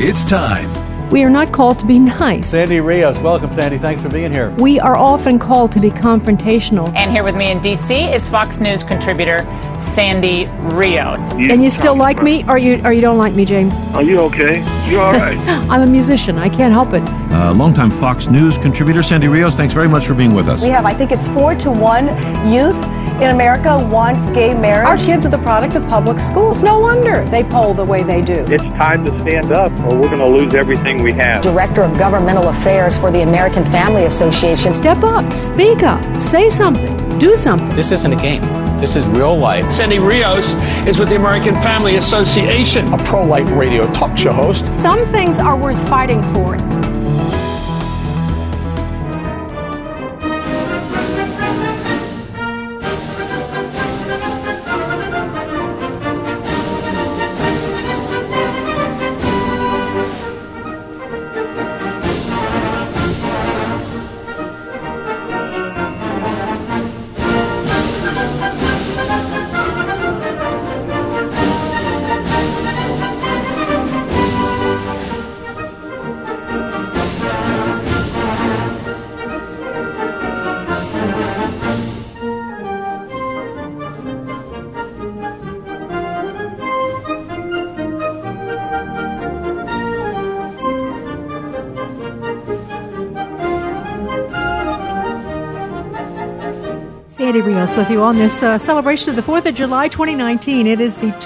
It's time. We are not called to be nice. Sandy Rios, welcome, Sandy. Thanks for being here. We are often called to be confrontational. And here with me in D.C. is Fox News contributor Sandy Rios. And you still like me, or you don't like me, James? Are you okay? You all right? I'm a musician. I can't help it. Longtime Fox News contributor Sandy Rios, thanks very much for being with us. We have, I think it's 4-to-1 youth in America wants gay marriage. Our kids are the product of public schools. No wonder they poll the way they do. It's time to stand up or we're going to lose everything we have. Director of Governmental Affairs for the American Family Association. Step up, speak up, say something, do something. This isn't a game. This is real life. Sandy Rios is with the American Family Association. A pro-life radio talk show host. Some things are worth fighting for. Sandy Rios with you on this celebration of the 4th of July 2019. It is the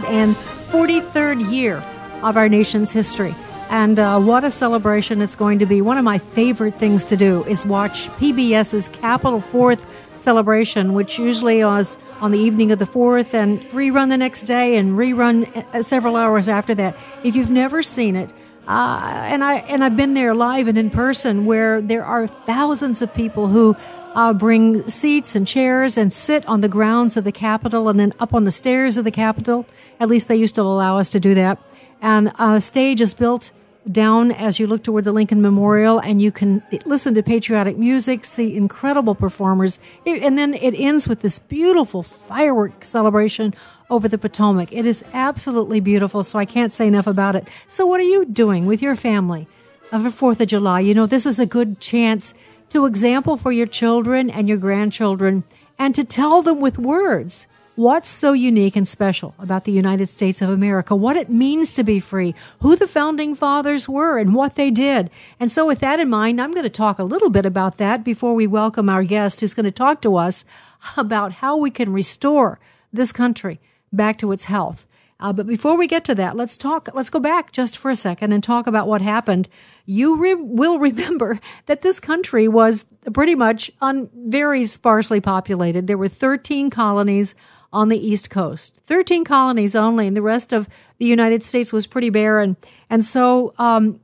243rd year of our nation's history. And what a celebration it's going to be. One of my favorite things to do is watch PBS's Capitol 4th celebration, which usually was on the evening of the 4th and rerun the next day and rerun several hours after that. If you've never seen it, and I've been there live and in person, where there are thousands of people who bring seats and chairs and sit on the grounds of the Capitol and then up on the stairs of the Capitol. At least they used to allow us to do that. And a stage is built down as you look toward the Lincoln Memorial, and you can listen to patriotic music, see incredible performers, and then it ends with this beautiful firework celebration over the Potomac. It is absolutely beautiful, so I can't say enough about it. So what are you doing with your family for 4th of July? You know, this is a good chance to example for your children and your grandchildren and to tell them with words what's so unique and special about the United States of America, what it means to be free, who the founding fathers were, and what they did. And so with that in mind, I'm going to talk a little bit about that before we welcome our guest who's going to talk to us about how we can restore this country back to its health. But before we get to that, let's go back just for a second and talk about what happened. You will remember that this country was pretty much very sparsely populated. There were 13 colonies on the East Coast, 13 colonies only, and the rest of the United States was pretty barren. And so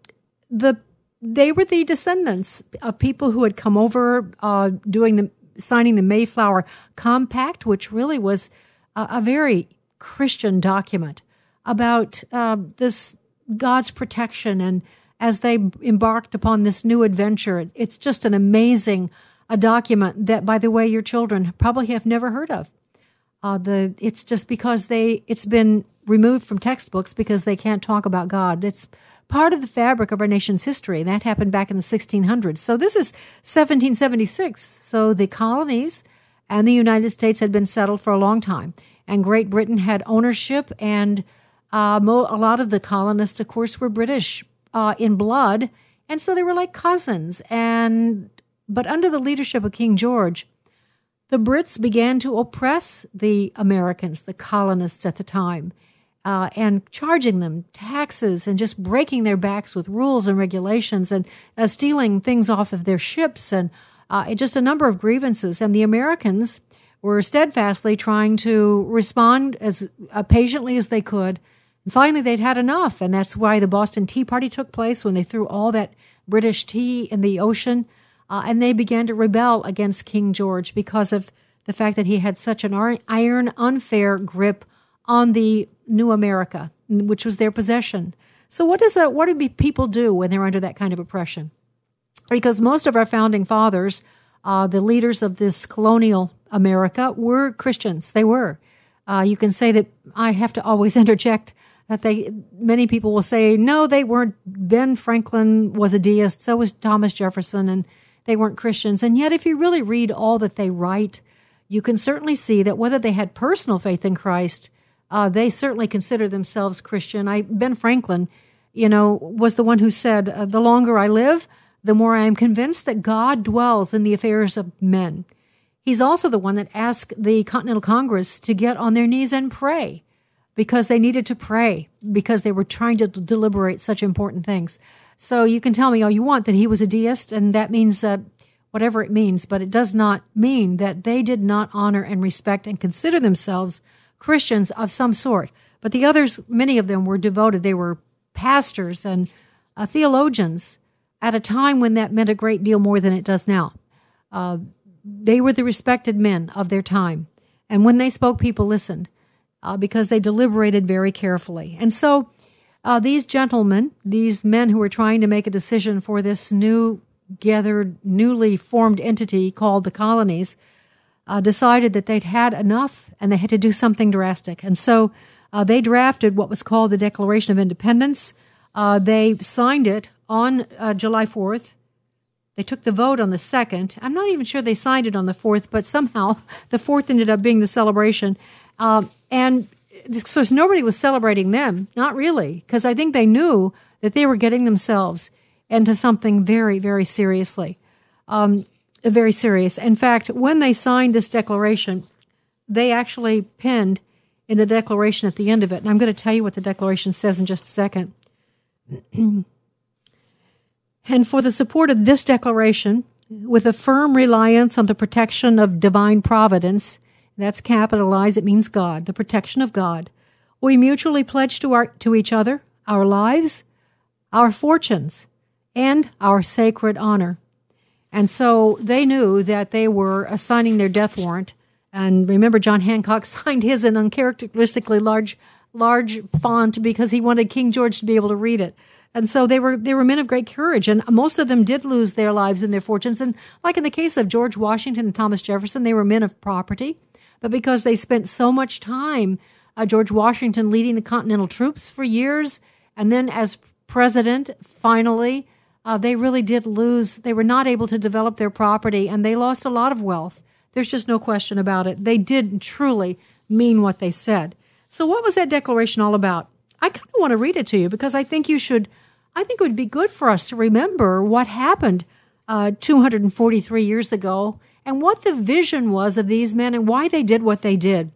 they were the descendants of people who had come over signing the Mayflower Compact, which really was a very Christian document about this God's protection. And as they embarked upon this new adventure, it's just an amazing document that, by the way, your children probably have never heard of. It's just because it's been removed from textbooks because they can't talk about God. It's part of the fabric of our nation's history. That happened back in the 1600s. So this is 1776. So the colonies and the United States had been settled for a long time. And Great Britain had ownership, and a lot of the colonists, of course, were British in blood. And so they were like cousins. But under the leadership of King George, the Brits began to oppress the Americans, the colonists at the time, and charging them taxes and just breaking their backs with rules and regulations and stealing things off of their ships and just a number of grievances. And the Americans were steadfastly trying to respond as patiently as they could. And finally, they'd had enough, and that's why the Boston Tea Party took place, when they threw all that British tea in the ocean. And they began to rebel against King George because of the fact that he had such an iron, unfair grip on the new America, which was their possession. So what do people do when they're under that kind of oppression? Because most of our founding fathers, the leaders of this colonial America, were Christians. They were. You can say that I have to always interject that many people will say, no, they weren't. Ben Franklin was a deist, so was Thomas Jefferson, and they weren't Christians. And yet, if you really read all that they write, you can certainly see that whether they had personal faith in Christ, they certainly consider themselves Christian. Ben Franklin, was the one who said, the longer I live, the more I am convinced that God dwells in the affairs of men. He's also the one that asked the Continental Congress to get on their knees and pray, because they needed to pray, because they were trying to deliberate such important things. So you can tell me all you want that he was a deist, and that means whatever it means, but it does not mean that they did not honor and respect and consider themselves Christians of some sort. But the others, many of them were devoted. They were pastors and theologians at a time when that meant a great deal more than it does now. They were the respected men of their time. And when they spoke, people listened. Because they deliberated very carefully. And so these gentlemen, these men who were trying to make a decision for this newly formed entity called the colonies, decided that they'd had enough and they had to do something drastic. And so they drafted what was called the Declaration of Independence. They signed it on July 4th. They took the vote on the 2nd. I'm not even sure they signed it on the 4th, but somehow the 4th ended up being the celebration. And of course, nobody was celebrating them, not really, because I think they knew that they were getting themselves into something very, very seriously, very serious. In fact, when they signed this declaration, they actually penned in the declaration at the end of it, and I'm going to tell you what the declaration says in just a second. And for the support of this declaration, with a firm reliance on the protection of divine providence, that's capitalized, it means God, the protection of God. We mutually pledge to each other our lives, our fortunes, and our sacred honor. And so they knew that they were signing their death warrant. And remember, John Hancock signed his in uncharacteristically large font because he wanted King George to be able to read it. And so they were men of great courage, and most of them did lose their lives and their fortunes. And like in the case of George Washington and Thomas Jefferson, they were men of property. But because they spent so much time, George Washington leading the Continental troops for years, and then as president, finally, they really did lose. They were not able to develop their property, and they lost a lot of wealth. There's just no question about it. They did truly mean what they said. So what was that declaration all about? I kind of want to read it to you because I think it would be good for us to remember what happened 243 years ago, and what the vision was of these men and why they did what they did.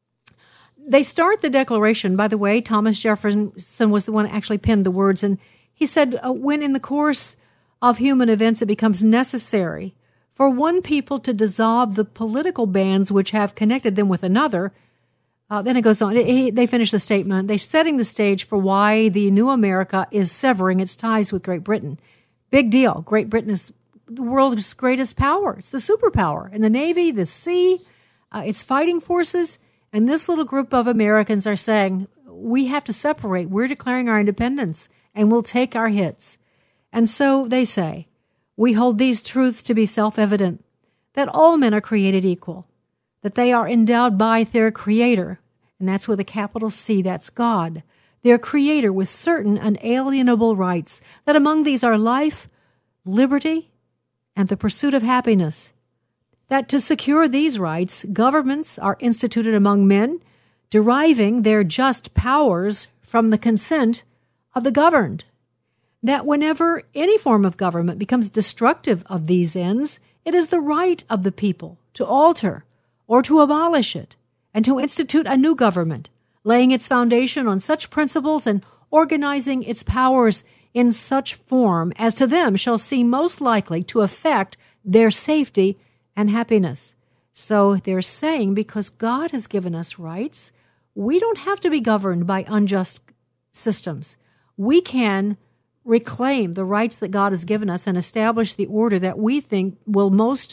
They start the declaration, by the way, Thomas Jefferson was the one who actually penned the words, and he said, when in the course of human events it becomes necessary for one people to dissolve the political bands which have connected them with another, then it goes on. They finish the statement. They're setting the stage for why the new America is severing its ties with Great Britain. Big deal. Great Britain is the world's greatest power. It's the superpower in the Navy, the sea, its fighting forces. And this little group of Americans are saying, we have to separate. We're declaring our independence, and we'll take our hits. And so they say, we hold these truths to be self-evident, that all men are created equal, that they are endowed by their Creator, and that's with a capital C, that's God, their Creator, with certain unalienable rights, that among these are life, liberty, and the pursuit of happiness, that to secure these rights, governments are instituted among men, deriving their just powers from the consent of the governed, that whenever any form of government becomes destructive of these ends, it is the right of the people to alter or to abolish it, and to institute a new government, laying its foundation on such principles and organizing its powers in such form as to them shall seem most likely to affect their safety and happiness. So they're saying, because God has given us rights, we don't have to be governed by unjust systems. We can reclaim the rights that God has given us and establish the order that we think will most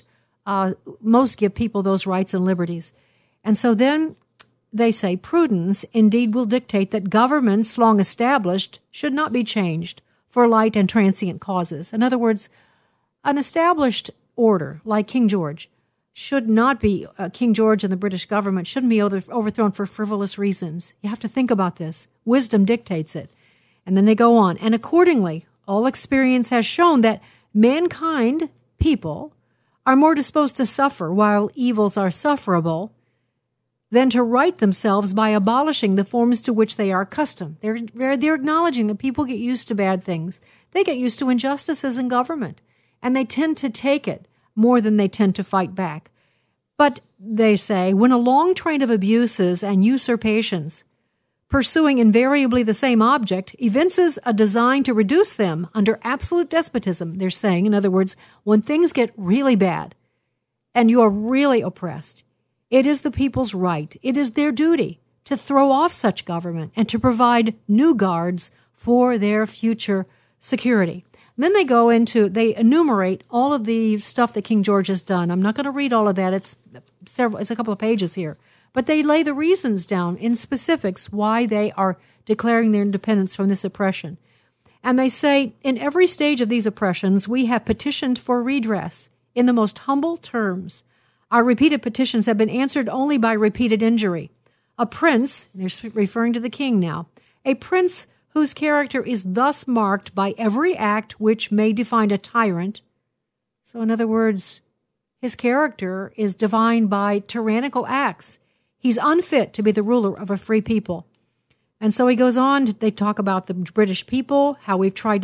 give people those rights and liberties. And so then they say prudence indeed will dictate that governments long established should not be changed for light and transient causes. In other words, an established order like King George should not be, King George and the British government shouldn't be overthrown for frivolous reasons. You have to think about this. wisdom dictates it. And then they go on. And accordingly, all experience has shown that mankind, people, are more disposed to suffer while evils are sufferable than to right themselves by abolishing the forms to which they are accustomed. They're acknowledging that people get used to bad things. They get used to injustices in government, and they tend to take it more than they tend to fight back. But they say, when a long train of abuses and usurpations, pursuing invariably the same object, evinces a design to reduce them under absolute despotism, they're saying, in other words, when things get really bad and you are really oppressed, it is the people's right, it is their duty to throw off such government and to provide new guards for their future security. And then they enumerate all of the stuff that King George has done. I'm not going to read all of that. It's a couple of pages here. But they lay the reasons down in specifics why they are declaring their independence from this oppression. And they say, in every stage of these oppressions, we have petitioned for redress in the most humble terms. Our repeated petitions have been answered only by repeated injury. A prince, and they're referring to the king now, a prince whose character is thus marked by every act which may define a tyrant. So in other words, his character is defined by tyrannical acts. He's unfit to be the ruler of a free people. And so he goes on, they talk about the British people, how we've tried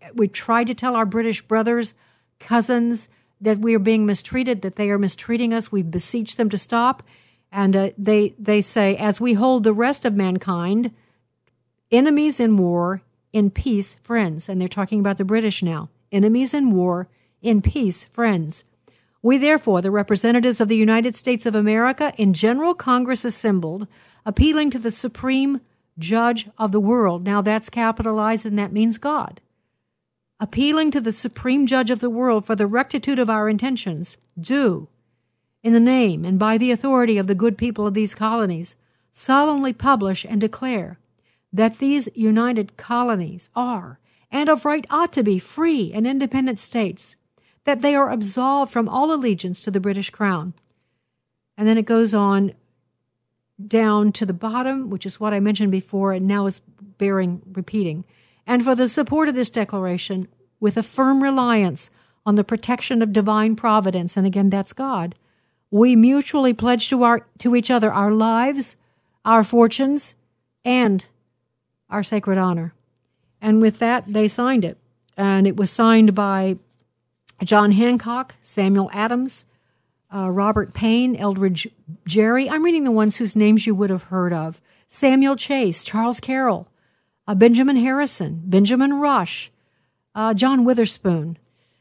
to tell our British brothers, cousins, that we are being mistreated, that they are mistreating us. We've beseeched them to stop. And they say, as we hold the rest of mankind, enemies in war, in peace, friends. And they're talking about the British now. Enemies in war, in peace, friends. We, therefore, the representatives of the United States of America, in General Congress assembled, appealing to the Supreme Judge of the world. Now that's capitalized, and that means God. Appealing to the Supreme Judge of the world for the rectitude of our intentions, do, in the name and by the authority of the good people of these colonies, solemnly publish and declare that these united colonies are, and of right ought to be, free and independent states, that they are absolved from all allegiance to the British Crown. And then it goes on down to the bottom, which is what I mentioned before and now is bearing repeating. And for the support of this declaration, with a firm reliance on the protection of divine providence, and again, that's God, we mutually pledge to each other our lives, our fortunes, and our sacred honor. And with that, they signed it. And it was signed by John Hancock, Samuel Adams, Robert Payne, Eldridge Gerry. I'm reading the ones whose names you would have heard of. Samuel Chase, Charles Carroll, Benjamin Harrison, Benjamin Rush, John Witherspoon,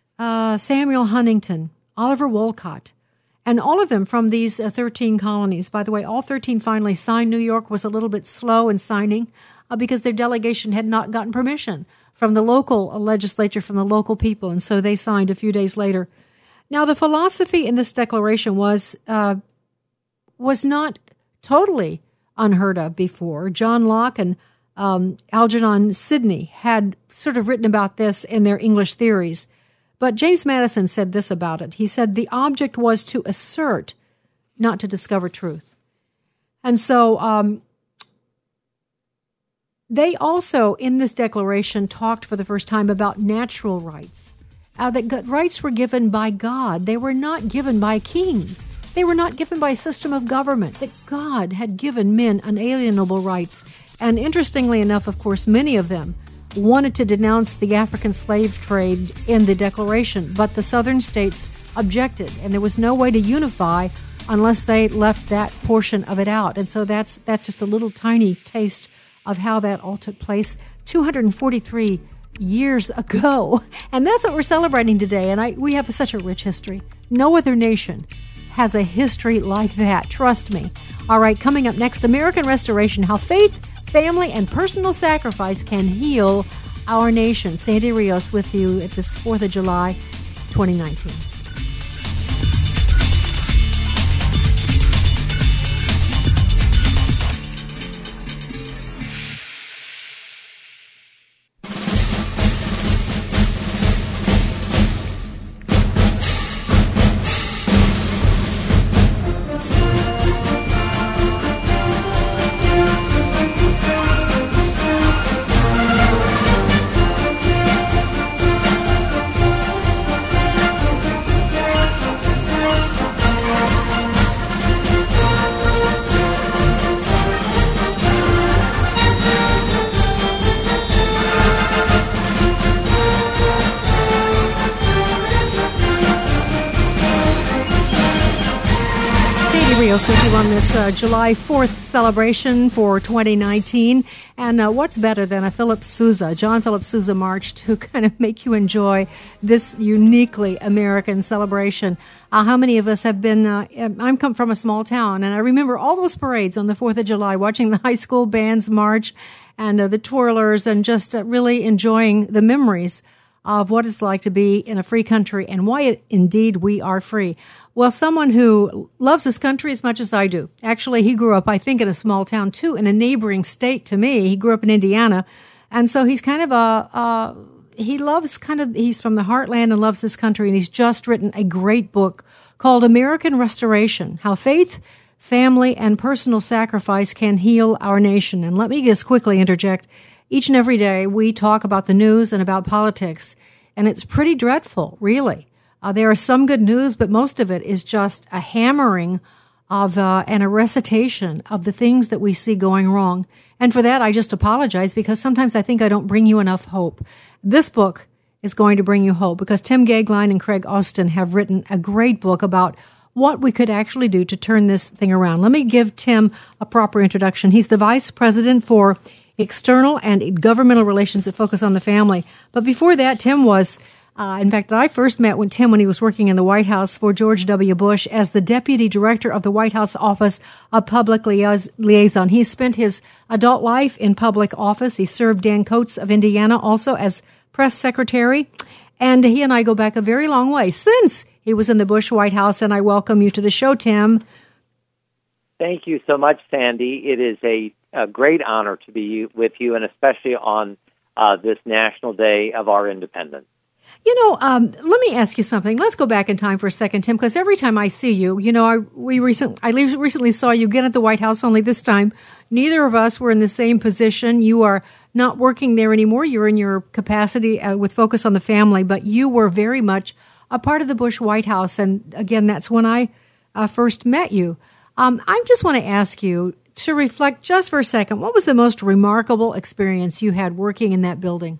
Samuel Huntington, Oliver Wolcott, and all of them from these 13 colonies. By the way, all 13 finally signed. New York was a little bit slow in signing because their delegation had not gotten permission from the local legislature, from the local people, and so they signed a few days later. Now, the philosophy in this declaration was not totally unheard of before. John Locke and Algernon Sidney had sort of written about this in their English theories, but James Madison said this about it. He said the object was to assert, not to discover truth. And so they also, in this declaration, talked for the first time about natural rights, that rights were given by God. They were not given by a king. They were not given by a system of government, that God had given men unalienable rights. And interestingly enough, of course, many of them wanted to denounce the African slave trade in the Declaration, but the southern states objected, and there was no way to unify unless they left that portion of it out. And so that's just a little tiny taste of how that all took place 243 years ago. And that's what we're celebrating today. And we have such a rich history. No other nation has a history like that. Trust me. All right, coming up next, American Restoration, how faith, family, and personal sacrifice can heal our nation. Sandy Rios with you at this 4th of July, 2019. Rios with you on this July 4th celebration for 2019. And what's better than a John Philip Sousa March to kind of make you enjoy this uniquely American celebration. How many of us have been, I'm come from a small town, and I remember all those parades on the 4th of July, watching the high school bands march and the twirlers, and just really enjoying the memories of what it's like to be in a free country and why indeed we are free. Well, someone who loves this country as much as I do. Actually, he grew up, I think, in a small town too, in a neighboring state to me. He grew up in Indiana. And so he's kind of he's from the heartland and loves this country. And he's just written a great book called American Restoration: How Faith, Family, and Personal Sacrifice Can Heal Our Nation. And let me just quickly interject. Each and every day, we talk about the news and about politics, and it's pretty dreadful, really. There is some good news, but most of it is just a hammering of and a recitation of the things that we see going wrong. And for that, I just apologize, because sometimes I think I don't bring you enough hope. This book is going to bring you hope, because Tim Gagline and Craig Austin have written a great book about what we could actually do to turn this thing around. Let me give Tim a proper introduction. He's the Vice President for External and Governmental Relations that focus on the family. But before that, Tim was, in fact, I first met Tim when he was working in the White House for George W. Bush as the Deputy Director of the White House Office of Public Liaison. He spent his adult life in public office. He served Dan Coates of Indiana also as press secretary. And he and I go back a very long way since he was in the Bush White House. And I welcome you to the show, Tim. Thank you so much, Sandy. It is a great honor to be with you, and especially on this National Day of our independence. You know, let me ask you something. Let's go back in time for a second, Tim, because every time I see you, you know, I recently saw you again at the White House, only this time neither of us were in the same position. You are not working there anymore. You're in your capacity with Focus on the Family, but you were very much a part of the Bush White House, and again, that's when I first met you. I just want to ask you to reflect just for a second. What was the most remarkable experience you had working in that building?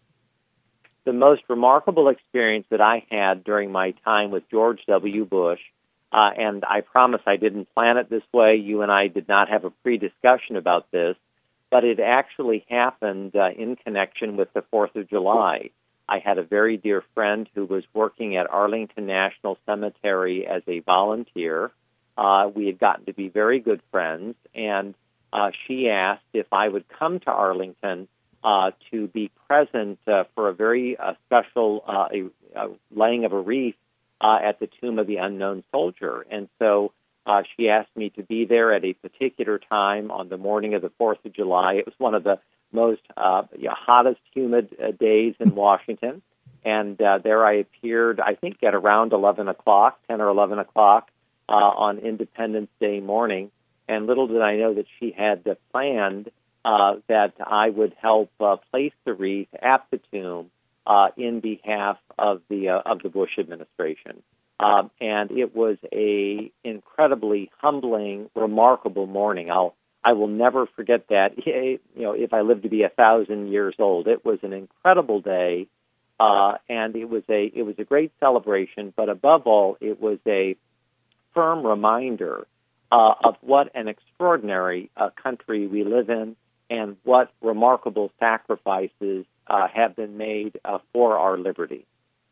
The most remarkable experience that I had during my time with George W. Bush, and I promise I didn't plan it this way. You and I did not have a pre-discussion about this, but it actually happened in connection with the 4th of July. I had a very dear friend who was working at Arlington National Cemetery as a volunteer. We had gotten to be very good friends, and she asked if I would come to Arlington to be present for a very special laying of a wreath at the Tomb of the Unknown Soldier. And so she asked me to be there at a particular time on the morning of the 4th of July. It was one of the most hottest, humid days in Washington. And there I appeared, I think, at around 10 or 11 o'clock. On Independence Day morning, and little did I know that she had planned that I would help place the wreath at the tomb in behalf of the Bush administration. And it was a incredibly humbling, remarkable morning. I will never forget that. You know, if I live to be 1,000 years old, it was an incredible day, and it was a great celebration. But above all, it was a firm reminder of what an extraordinary country we live in, and what remarkable sacrifices have been made for our liberty.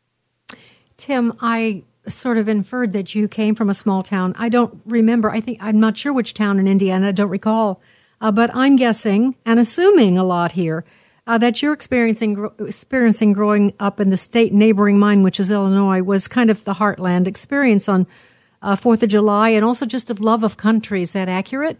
Tim, I sort of inferred that you came from a small town. I don't remember. I'm not sure which town in Indiana. I don't recall. But I'm guessing and assuming a lot here that you're experiencing growing up in the state neighboring mine, which is Illinois, was kind of the heartland experience on 4th of July, and also just of love of country. Is that accurate?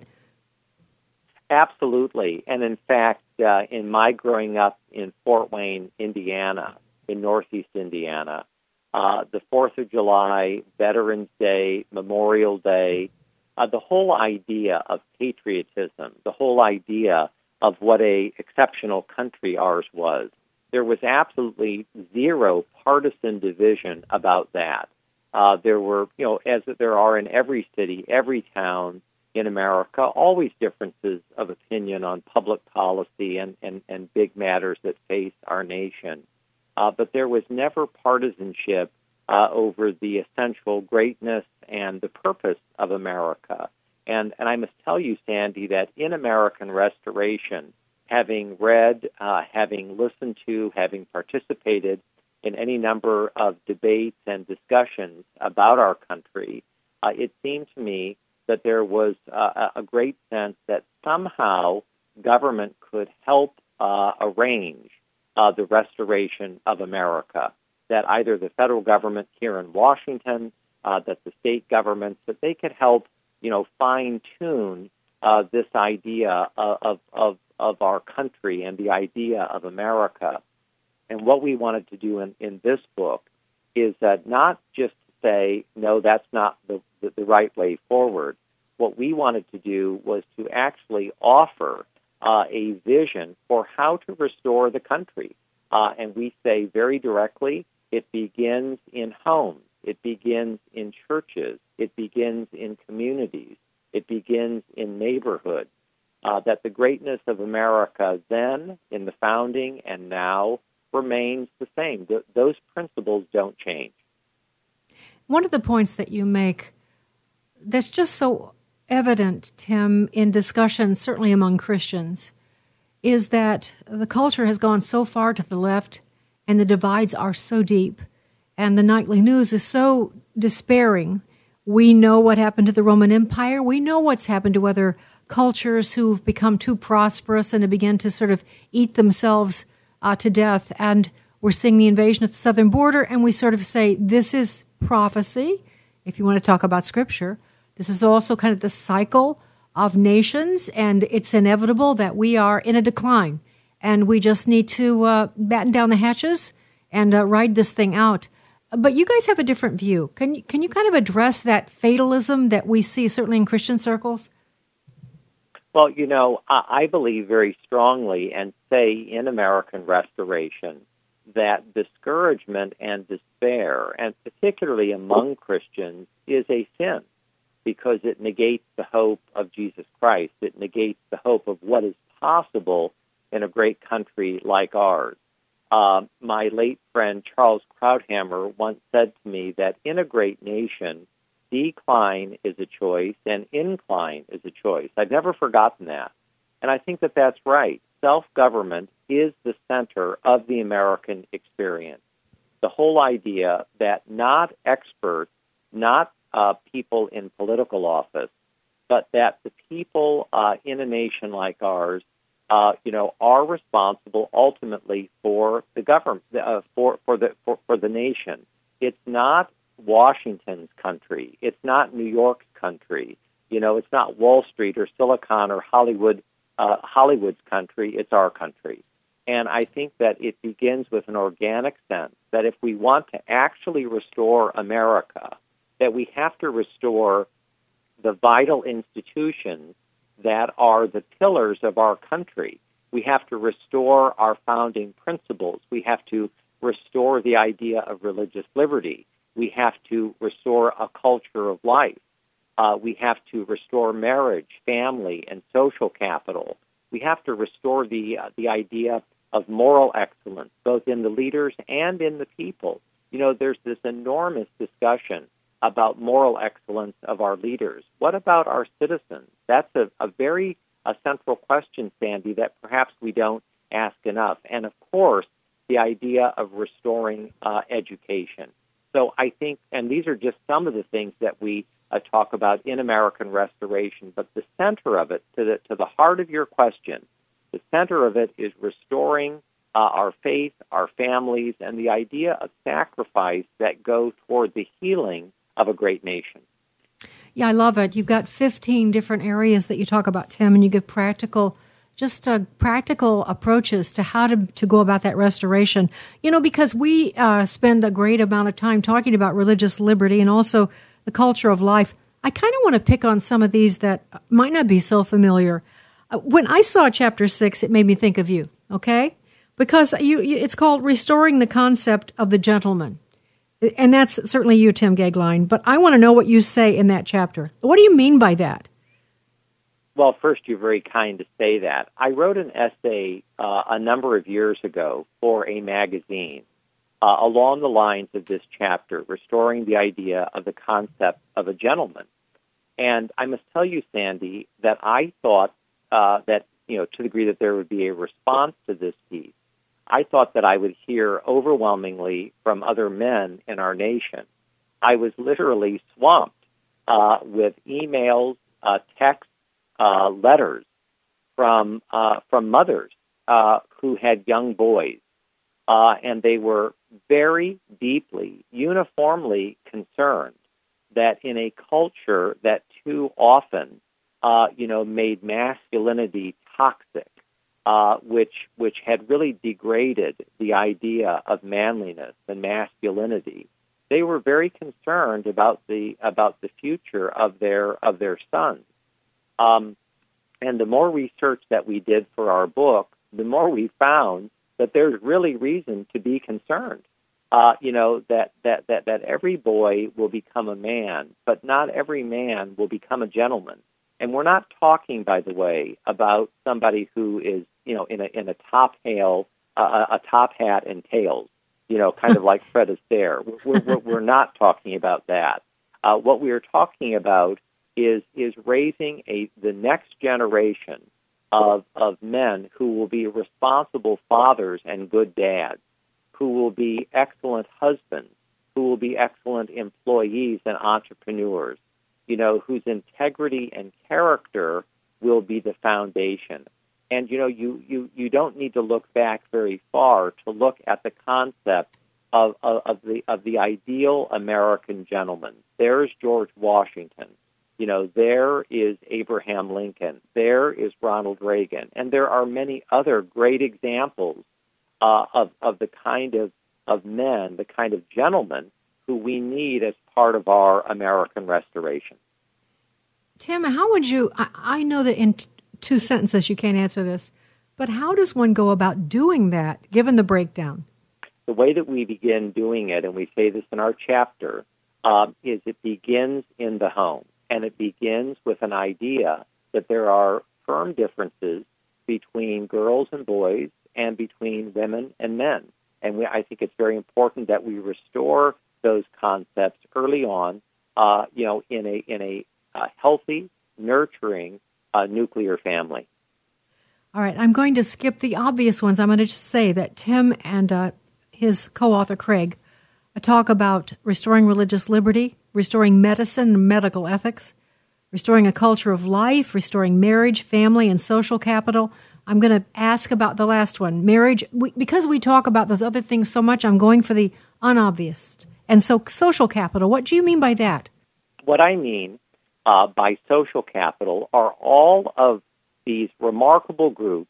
Absolutely. And in fact, in my growing up in Fort Wayne, Indiana, in northeast Indiana, the 4th of July, Veterans Day, Memorial Day, the whole idea of patriotism, the whole idea of what a exceptional country ours was, there was absolutely zero partisan division about that. There were, as there are in every city, every town in America, always differences of opinion on public policy and big matters that face our nation. But there was never partisanship over the essential greatness and the purpose of America. And I must tell you, Sandy, that in American Restoration, having read, having listened to, having participated in any number of debates and discussions about our country, it seemed to me that there was a great sense that somehow government could help arrange the restoration of America, that either the federal government here in Washington, that the state governments, that they could help, fine-tune this idea of our country and the idea of America. And what we wanted to do in this book is not just to say, no, that's not the right way forward. What we wanted to do was to actually offer a vision for how to restore the country. And we say very directly, it begins in homes, it begins in churches, it begins in communities, it begins in neighborhoods. That the greatness of America then, in the founding and now, remains the same. Those principles don't change. One of the points that you make that's just so evident, Tim, in discussions, certainly among Christians, is that the culture has gone so far to the left and the divides are so deep and the nightly news is so despairing. We know what happened to the Roman Empire. We know what's happened to other cultures who've become too prosperous and have begun to sort of eat themselves to death. And we're seeing the invasion at the southern border, and we sort of say, this is prophecy, if you want to talk about Scripture. This is also kind of the cycle of nations, and it's inevitable that we are in a decline. And we just need to batten down the hatches and ride this thing out. But you guys have a different view. Can you kind of address that fatalism that we see, certainly in Christian circles? Well, I believe very strongly and say in American Restoration that discouragement and despair, and particularly among Christians, is a sin because it negates the hope of Jesus Christ. It negates the hope of what is possible in a great country like ours. My late friend Charles Krauthammer once said to me that in a great nation, decline is a choice and incline is a choice. I've never forgotten that. And I think that that's right. Self-government is the center of the American experience. The whole idea that not experts, not people in political office, but that the people in a nation like ours, are responsible ultimately for the government, for the nation. It's not Washington's country. It's not New York's country. It's not Wall Street or Silicon or Hollywood's country. It's our country. And I think that it begins with an organic sense that if we want to actually restore America, that we have to restore the vital institutions that are the pillars of our country. We have to restore our founding principles. We have to restore the idea of religious liberty. We have to restore a culture of life. We have to restore marriage, family, and social capital. We have to restore the idea of moral excellence, both in the leaders and in the people. There's this enormous discussion about moral excellence of our leaders. What about our citizens? That's a very central question, Sandy, that perhaps we don't ask enough. And, of course, the idea of restoring education. So I think, and these are just some of the things that we talk about in American Restoration, but the center of it, to the heart of your question, the center of it is restoring our faith, our families, and the idea of sacrifice that go toward the healing of a great nation. Yeah, I love it. You've got 15 different areas that you talk about, Tim, and you give practical approaches to how to go about that restoration. Because we spend a great amount of time talking about religious liberty and also the culture of life, I kind of want to pick on some of these that might not be so familiar. When I saw Chapter 6, it made me think of you, okay? Because it's called Restoring the Concept of the Gentleman. And that's certainly you, Tim Goeglein. But I want to know what you say in that chapter. What do you mean by that? Well, first, you're very kind to say that. I wrote an essay a number of years ago for a magazine, along the lines of this chapter, restoring the idea of the concept of a gentleman. And I must tell you, Sandy, that I thought that, to the degree that there would be a response to this piece, I thought that I would hear overwhelmingly from other men in our nation. I was literally swamped with emails, texts, letters from mothers who had young boys, and they were very deeply, uniformly concerned that in a culture that too often, made masculinity toxic, which had really degraded the idea of manliness and masculinity, they were very concerned about the future of their sons. And the more research that we did for our book, the more we found that there's really reason to be concerned. That every boy will become a man, but not every man will become a gentleman. And we're not talking, by the way, about somebody who is, in a top hat and tails, kind of like Fred Astaire. We're not talking about that. What we are talking about is raising the next generation of men who will be responsible fathers and good dads, who will be excellent husbands, who will be excellent employees and entrepreneurs, whose integrity and character will be the foundation. And, you don't need to look back very far to look at the concept of the ideal American gentleman. There's George Washington. There is Abraham Lincoln. There is Ronald Reagan. And there are many other great examples of the kind of men, the kind of gentlemen who we need as part of our American restoration. Tim, how would you, I know that in two sentences you can't answer this, but how does one go about doing that, given the breakdown? The way that we begin doing it, and we say this in our chapter, is it begins in the home. And it begins with an idea that there are firm differences between girls and boys and between women and men. And I think it's very important that we restore those concepts early on, in a healthy, nurturing nuclear family. All right, I'm going to skip the obvious ones. I'm going to just say that Tim and his co-author, Craig, talk about restoring religious liberty, restoring medicine and medical ethics, restoring a culture of life, restoring marriage, family, and social capital. I'm going to ask about the last one, marriage. Because we talk about those other things so much, I'm going for the unobvious. And so social capital, what do you mean by that? What I mean by social capital are all of these remarkable groups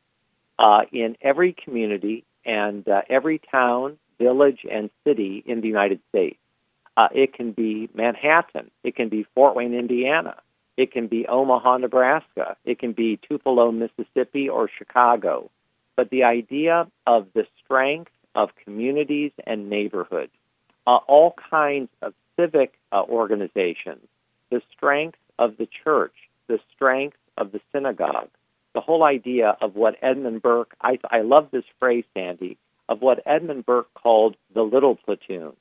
in every community and every town, village, and city in the United States. It can be Manhattan. It can be Fort Wayne, Indiana. It can be Omaha, Nebraska. It can be Tupelo, Mississippi, or Chicago. But the idea of the strength of communities and neighborhoods, all kinds of civic organizations, the strength of the church, the strength of the synagogue, the whole idea of what Edmund Burke, I love this phrase, Sandy, of what Edmund Burke called the little platoons.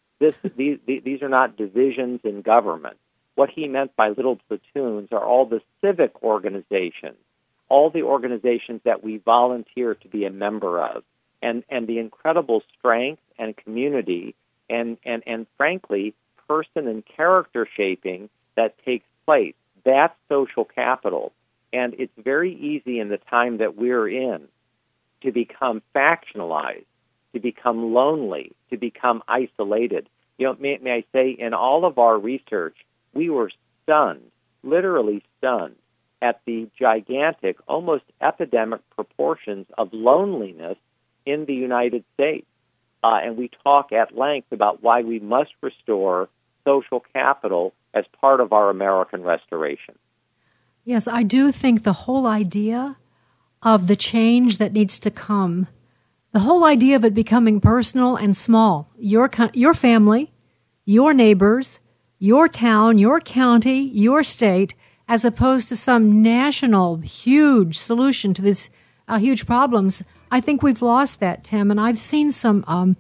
These are not divisions in government. What he meant by little platoons are all the civic organizations, all the organizations that we volunteer to be a member of, and the incredible strength and community and frankly, person and character shaping that takes place. That's social capital. And it's very easy in the time that we're in to become factionalized, to become lonely, to become isolated. May I say, in all of our research, we were stunned, literally stunned, at the gigantic, almost epidemic proportions of loneliness in the United States. And we talk at length about why we must restore social capital as part of our American restoration. Yes, I do think the whole idea of the change that needs to come, the whole idea of it becoming personal and small, your family, your neighbors, your town, your county, your state, as opposed to some national huge solution to these huge problems. I think we've lost that, Tim, and I've seen some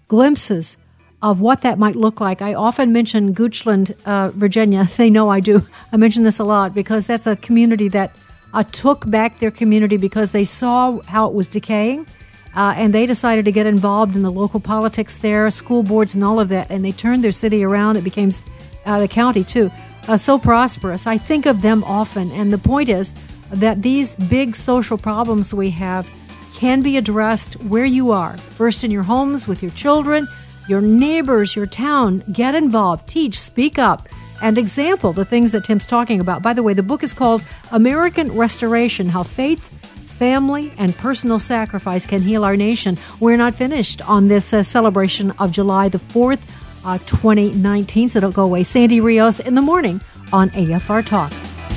glimpses of what that might look like. I often mention Goochland, Virginia. They know I do. I mention this a lot because that's a community that took back their community because they saw how it was decaying, and they decided to get involved in the local politics there, school boards and all of that, and they turned their city around. It became, the county too, so prosperous. I think of them often, and the point is that these big social problems we have can be addressed where you are, first in your homes, with your children, your neighbors, your town. Get involved, teach, speak up, and example the things that Tim's talking about. By the way, the book is called American Restoration, How Faith, Family, and Personal Sacrifice Can Heal Our Nation. We're not finished on this celebration of July the 4th, 2019, so don't go away. Sandy Rios in the morning on AFR Talk.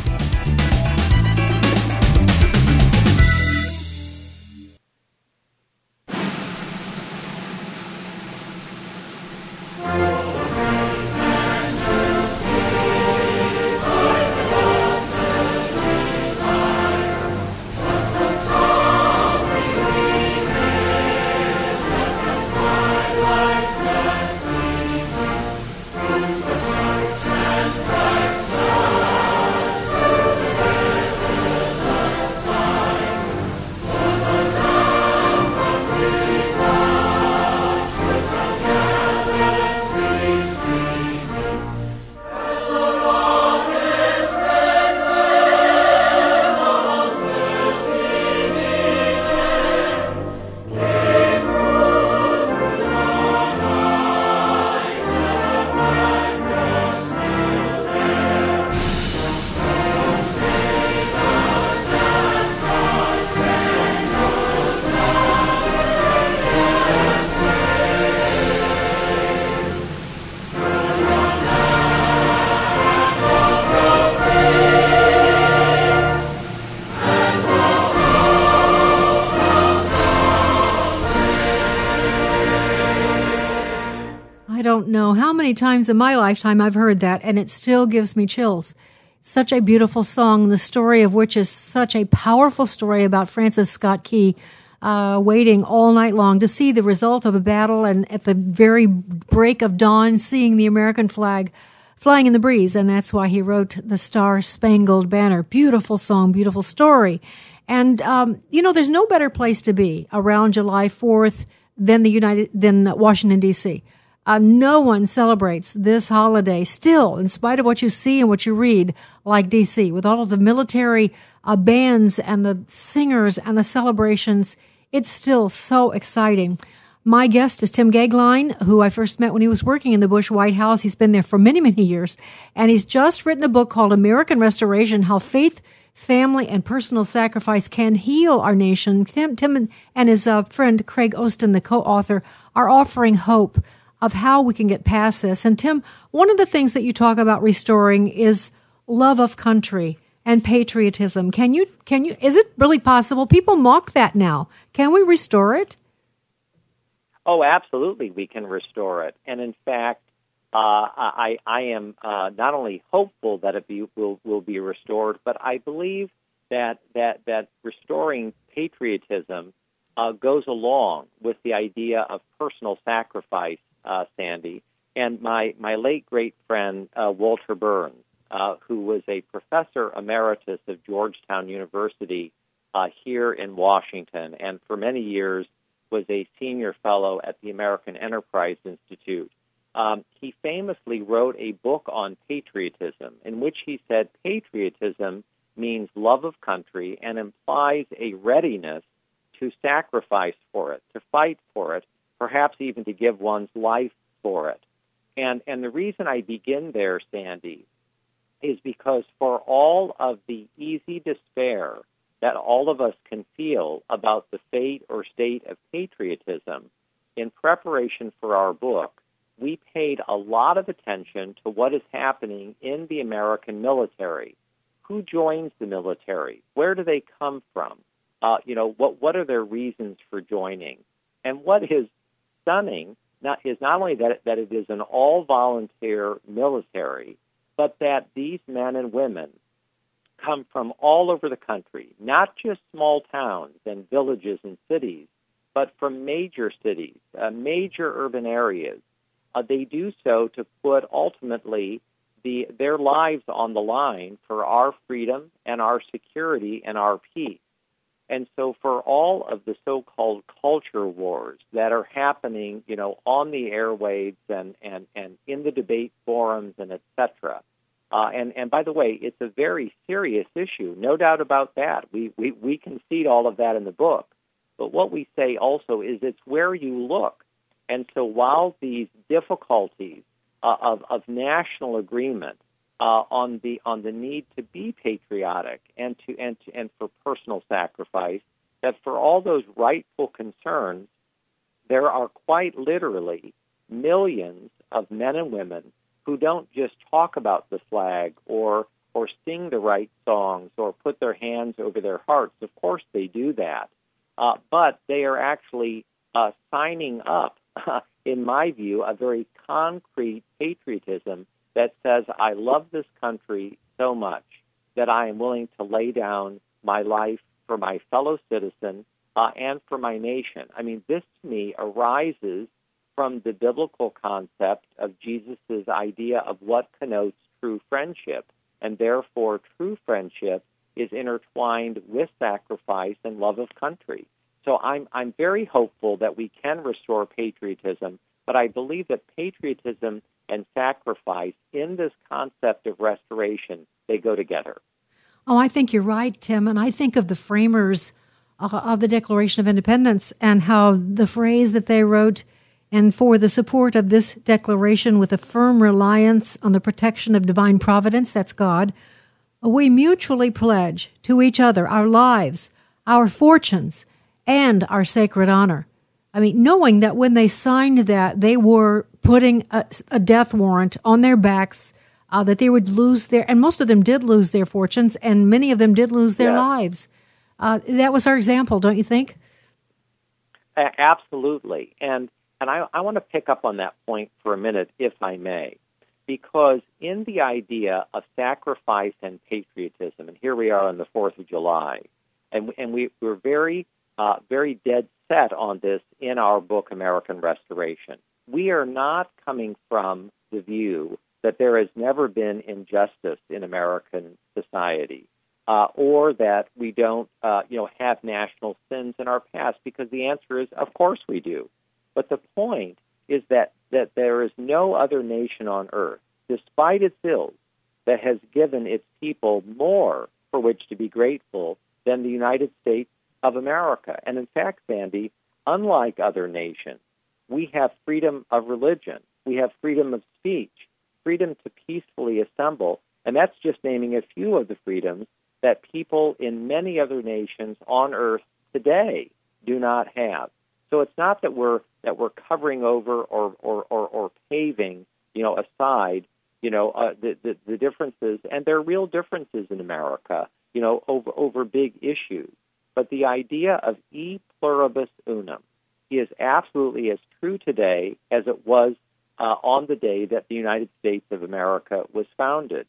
Don't know how many times in my lifetime I've heard that, and it still gives me chills. Such a beautiful song, the story of which is such a powerful story about Francis Scott Key waiting all night long to see the result of a battle, and at the very break of dawn, seeing the American flag flying in the breeze, and that's why he wrote the Star-Spangled Banner. Beautiful song, beautiful story. And, there's no better place to be around July 4th than Washington, D.C. No one celebrates this holiday still, in spite of what you see and what you read, like D.C., with all of the military bands and the singers and the celebrations. It's still so exciting. My guest is Tim Goeglein, who I first met when he was working in the Bush White House. He's been there for many, many years, and he's just written a book called American Restoration, How Faith, Family, and Personal Sacrifice Can Heal Our Nation. Tim and his friend Craig Ostin, the co-author, are offering hope of how we can get past this. And Tim, one of the things that you talk about restoring is love of country and patriotism. Can you, is it really possible? People mock that now. Can we restore it? Oh, absolutely, we can restore it. And in fact, I am not only hopeful that it will be restored, but I believe that restoring patriotism goes along with the idea of personal sacrifice, Sandy. And my late great friend Walter Burns, who was a professor emeritus of Georgetown University here in Washington, and for many years was a senior fellow at the American Enterprise Institute. He famously wrote a book on patriotism in which he said patriotism means love of country and implies a readiness to sacrifice for it, to fight for it, perhaps even to give one's life for it. And the reason I begin there, Sandy, is because for all of the easy despair that all of us can feel about the fate or state of patriotism, in preparation for our book, we paid a lot of attention to what is happening in the American military. Who joins the military? Where do they come from? What are their reasons for joining? And what is stunning is not only that it is an all-volunteer military, but that these men and women come from all over the country, not just small towns and villages and cities, but from major cities, major urban areas. They do so to put ultimately their lives on the line for our freedom and our security and our peace. And so for all of the so-called culture wars that are happening, on the airwaves and in the debate forums and et cetera, and by the way, it's a very serious issue, no doubt about that. We concede all of that in the book. But what we say also is it's where you look. And so while these difficulties of national agreement on the need to be patriotic and for personal sacrifice, that for all those rightful concerns, there are quite literally millions of men and women who don't just talk about the flag or sing the right songs or put their hands over their hearts. Of course they do that. But they are actually signing up, in my view, a very concrete patriotism that says, I love this country so much that I am willing to lay down my life for my fellow citizen and for my nation. I mean, this to me arises from the biblical concept of Jesus' idea of what connotes true friendship, and therefore true friendship is intertwined with sacrifice and love of country. So I'm very hopeful that we can restore patriotism, but I believe that patriotism and sacrifice in this concept of restoration, they go together. Oh, I think you're right, Tim, and I think of the framers of the Declaration of Independence and how the phrase that they wrote, and for the support of this declaration with a firm reliance on the protection of divine providence, that's God, we mutually pledge to each other our lives, our fortunes, and our sacred honor. I mean, knowing that when they signed that, they were putting a death warrant on their backs, that they would lose and most of them did lose their fortunes, and many of them did lose their lives. That was our example, don't you think? Absolutely. And I want to pick up on that point for a minute, if I may, because in the idea of sacrifice and patriotism, and here we are on the 4th of July, and we're very dead set on this in our book, American Restoration. We are not coming from the view that there has never been injustice in American society, or that we don't, have national sins in our past, because the answer is, of course we do. But the point is that there is no other nation on earth, despite its ills, that has given its people more for which to be grateful than the United States of America. And in fact, Sandy, unlike other nations, we have freedom of religion, we have freedom of speech, freedom to peacefully assemble, and that's just naming a few of the freedoms that people in many other nations on earth today do not have. So it's not that we're covering over or paving, aside, the differences, and there are real differences in America, over big issues. But the idea of e pluribus unum is absolutely as true today as it was on the day that the United States of America was founded.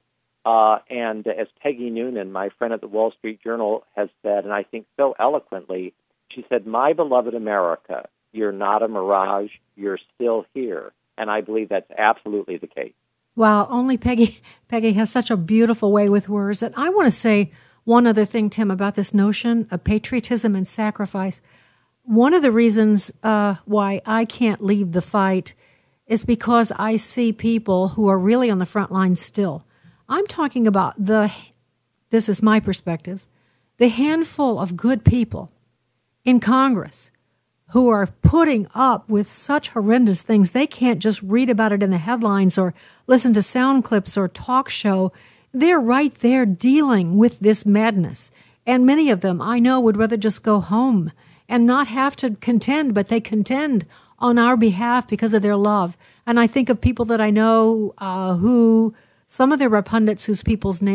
And as Peggy Noonan, my friend at the Wall Street Journal, has said, and I think so eloquently, she said, "My beloved America, you're not a mirage, you're still here." And I believe that's absolutely the case. Wow, only Peggy has such a beautiful way with words. And I want to say one other thing, Tim, about this notion of patriotism and sacrifice. One of the reasons why I can't leave the fight is because I see people who are really on the front line still. I'm talking about this is my perspective, the handful of good people in Congress who are putting up with such horrendous things. They can't just read about it in the headlines or listen to sound clips or talk show. They're right there dealing with this madness. And many of them, I know, would rather just go home and not have to contend, but they contend on our behalf because of their love. And I think of people that I know who, some of them are pundits whose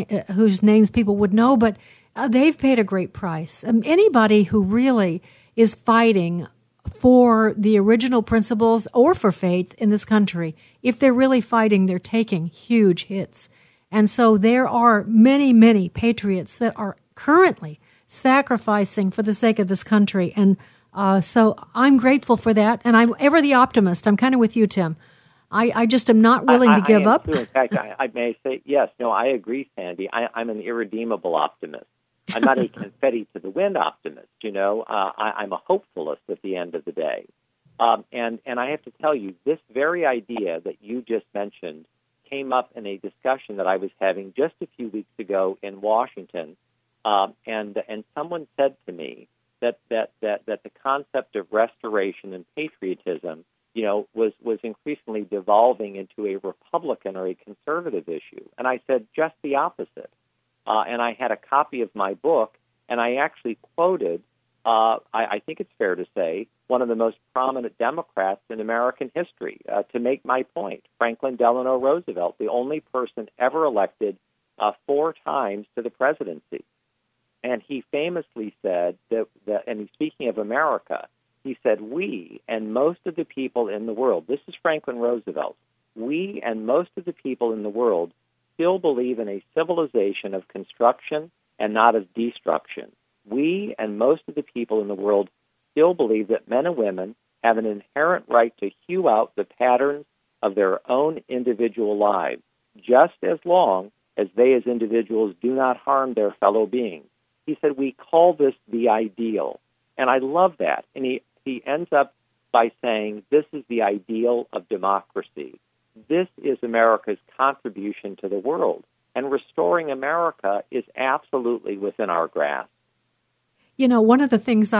names people would know, but they've paid a great price. Anybody who really is fighting for the original principles or for faith in this country, if they're really fighting, they're taking huge hits. And so there are many, many patriots that are currently sacrificing for the sake of this country. And So I'm grateful for that, and I'm ever the optimist. I'm kind of with you, Tim. I just am not willing to give up. Too. In fact, I may say, yes, no, I agree, Sandy. I'm an irredeemable optimist. I'm not a confetti to the wind optimist, I'm a hopefulist at the end of the day. And I have to tell you, this very idea that you just mentioned came up in a discussion that I was having just a few weeks ago in Washington, and someone said to me that the concept of restoration and patriotism, was increasingly devolving into a Republican or a conservative issue. And I said just the opposite. And I had a copy of my book, and I actually quoted, I think it's fair to say, one of the most prominent Democrats in American history to make my point, Franklin Delano Roosevelt, the only person ever elected 4 times to the presidency. And he famously said that and he's speaking of America, he said, we and most of the people in the world, this is Franklin Roosevelt, we and most of the people in the world still believe in a civilization of construction and not of destruction. We and most of the people in the world still believe that men and women have an inherent right to hew out the patterns of their own individual lives, just as long as they as individuals do not harm their fellow beings. He said, we call this the ideal. And I love that. And he ends up by saying, this is the ideal of democracy. This is America's contribution to the world. And restoring America is absolutely within our grasp. One of the things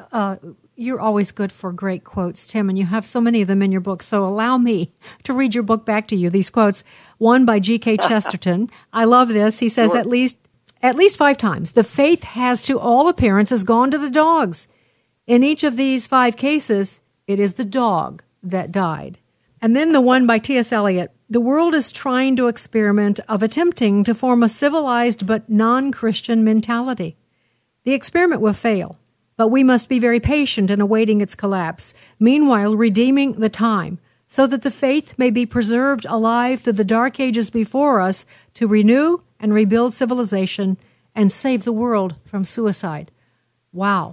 you're always good for great quotes, Tim, and you have so many of them in your book. So allow me to read your book back to you, these quotes. One by G.K. Chesterton. I love this. He says, Sure. At least 5 times, the faith has to all appearances gone to the dogs. In each of these 5 cases, it is the dog that died. And then the one by T.S. Eliot, the world is trying to experiment of attempting to form a civilized but non-Christian mentality. The experiment will fail, but we must be very patient in awaiting its collapse, meanwhile redeeming the time, so that the faith may be preserved alive through the dark ages before us to renew and rebuild civilization and save the world from suicide. Wow.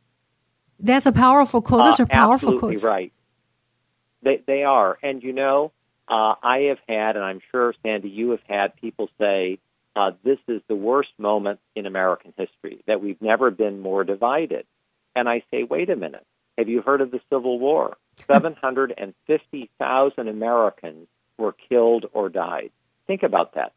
That's a powerful quote. Those are powerful quotes. Absolutely right. They are. And, I have had, and I'm sure, Sandy, you have had people say, this is the worst moment in American history, that we've never been more divided. And I say, wait a minute. Have you heard of the Civil War? 750,000 Americans were killed or died. Think about that.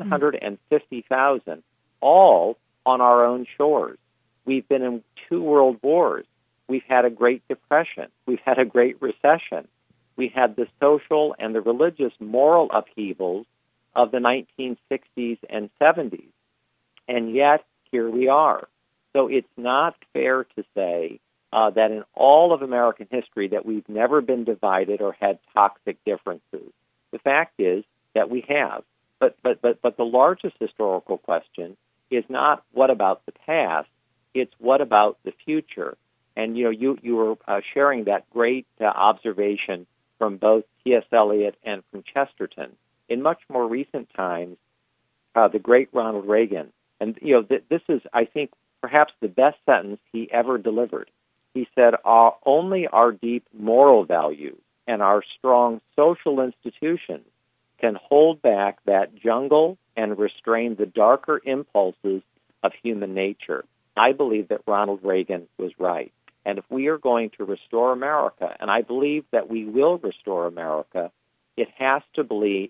750,000, all on our own shores. We've been in 2 world wars. We've had a Great Depression. We've had a Great Recession. We had the social and the religious moral upheavals of the 1960s and 70s. And yet, here we are. So it's not fair to say that in all of American history that we've never been divided or had toxic differences. The fact is that we have. But the largest historical question is not what about the past, it's what about the future. And you were sharing that great observation from both T.S. Eliot and from Chesterton. In much more recent times, the great Ronald Reagan, and this is, I think, perhaps the best sentence he ever delivered. He said, only our deep moral values and our strong social institutions can hold back that jungle and restrain the darker impulses of human nature. I believe that Ronald Reagan was right. And if we are going to restore America, and I believe that we will restore America, it has to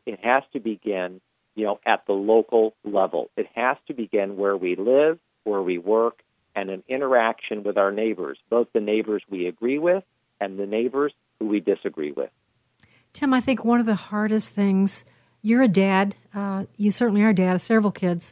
begin, at the local level. It has to begin where we live, where we work, and in interaction with our neighbors, both the neighbors we agree with and the neighbors who we disagree with. Tim, I think one of the hardest things, you're a dad, you certainly are a dad of several kids,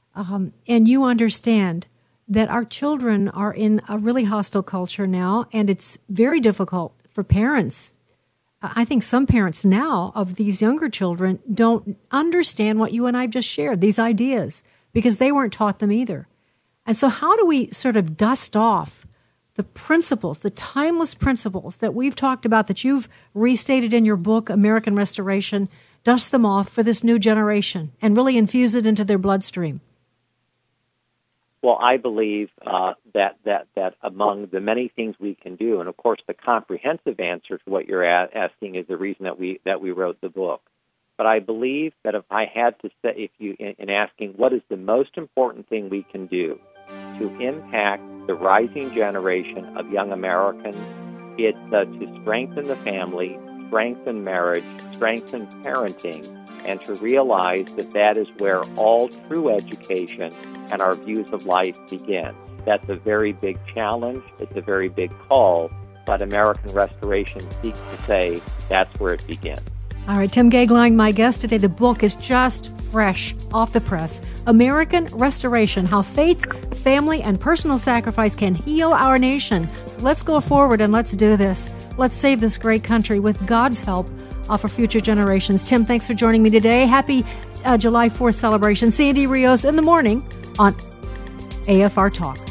and you understand that our children are in a really hostile culture now, and it's very difficult for parents. I think some parents now of these younger children don't understand what you and I just shared, these ideas, because they weren't taught them either. And so how do we sort of dust off the principles, the timeless principles that we've talked about, that you've restated in your book, American Restoration, dust them off for this new generation and really infuse it into their bloodstream? Well, I believe that among the many things we can do, and of course the comprehensive answer to what you're asking is the reason that we wrote the book. But I believe that if I had to say, in asking what is the most important thing we can do to impact the rising generation of young Americans, it's to strengthen the family, strengthen marriage, strengthen parenting, and to realize that is where all true education and our views of life begin. That's a very big challenge. It's a very big call, but American Restoration seeks to say that's where it begins. All right, Tim Goeglein, my guest today. The book is just fresh off the press. American Restoration, How Faith, Family, and Personal Sacrifice Can Heal Our Nation. So let's go forward and let's do this. Let's save this great country with God's help for future generations. Tim, thanks for joining me today. Happy July 4th celebration. Sandy Rios in the morning on AFR Talk.